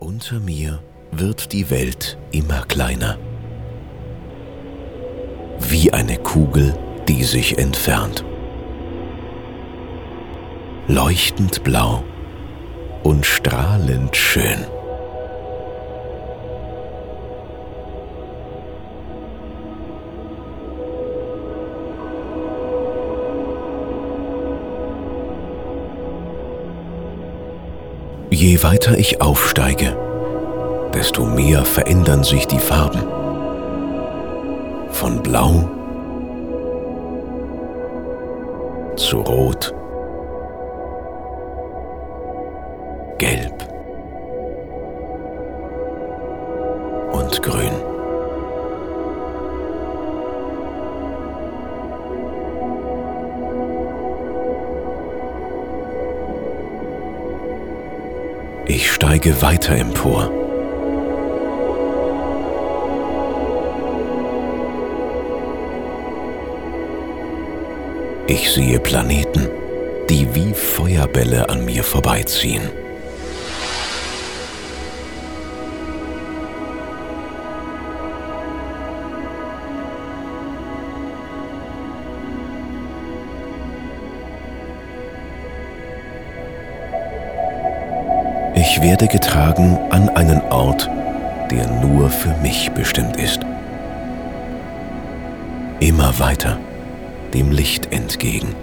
Unter mir wird die Welt immer kleiner. Wie eine Kugel, die sich entfernt. Leuchtend blau und strahlend schön. Je weiter ich aufsteige, desto mehr verändern sich die Farben. Von Blau zu Rot, Gelb und Grün. Ich steige weiter empor. Ich sehe Planeten, die wie Feuerbälle an mir vorbeiziehen. Ich werde getragen an einen Ort, der nur für mich bestimmt ist. Immer weiter dem Licht entgegen.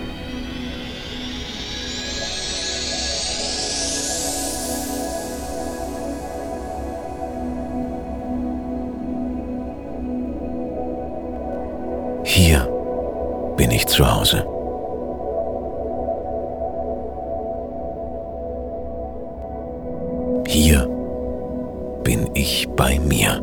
Hier bin ich zu Hause. Hier bin ich bei mir.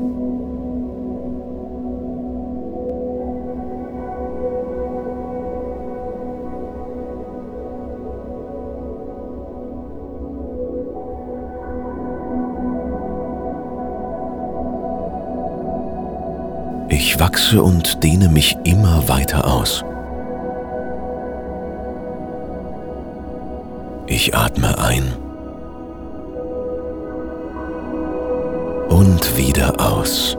Ich wachse und dehne mich immer weiter aus. Ich atme ein und wieder aus.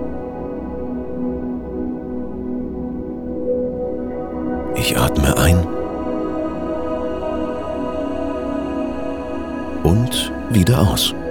Ich atme ein und wieder aus.